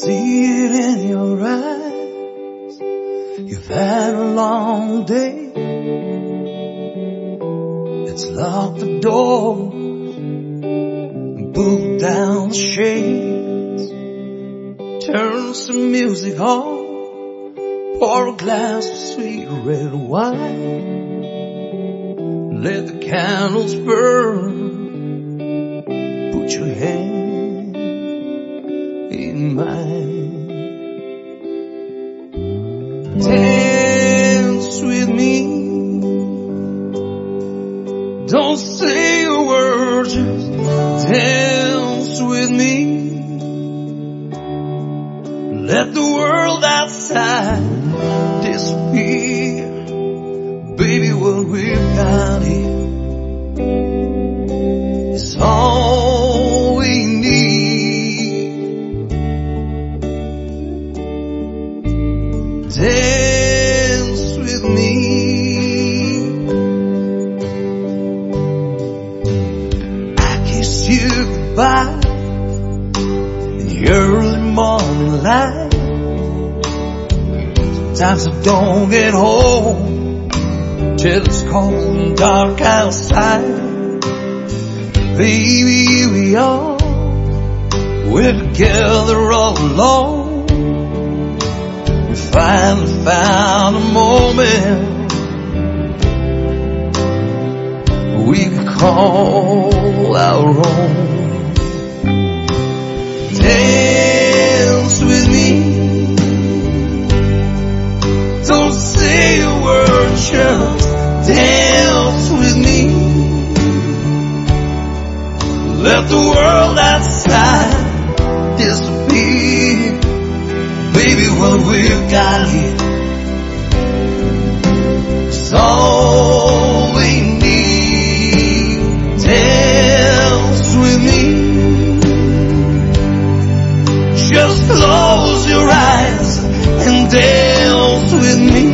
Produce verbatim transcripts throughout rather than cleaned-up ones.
see it in your eyes. You've had a long day. Let's lock the door and pull down the shades. Turn some music on. Pour a glass of sweet red wine. Let the candles burn. Put your hand in mine. Dance with me. Don't say a word, just dance with me. Let the world outside disappear. Baby, what we've got here is all we need. Dance with me. I kiss you goodbye in the early morning light. Sometimes I don't get home till it's cold and dark outside. Baby, here we are, we're together all alone. We finally found a moment we could call our own. Dance with me. Don't say a word, just dance with me. Let the world outside disappear. Baby, what we've got here is all we need. Dance with me. Just close your eyes and dance with me.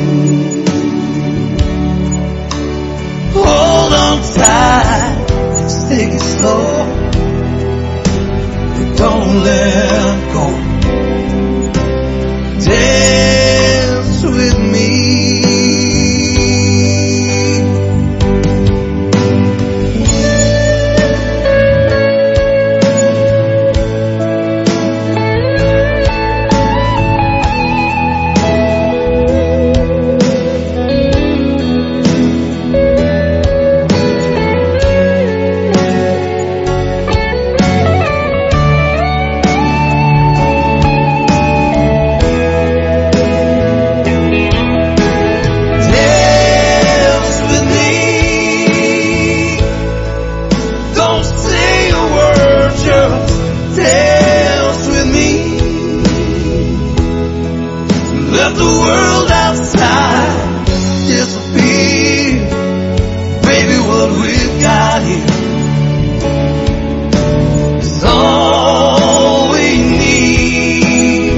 Hold on tight, let's take it slow. Don't let go. Dance with me. Let the world outside disappear. Baby, what we've got here is all we need.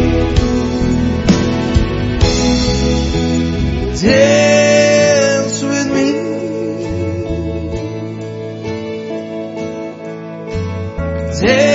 Dance with me. Dance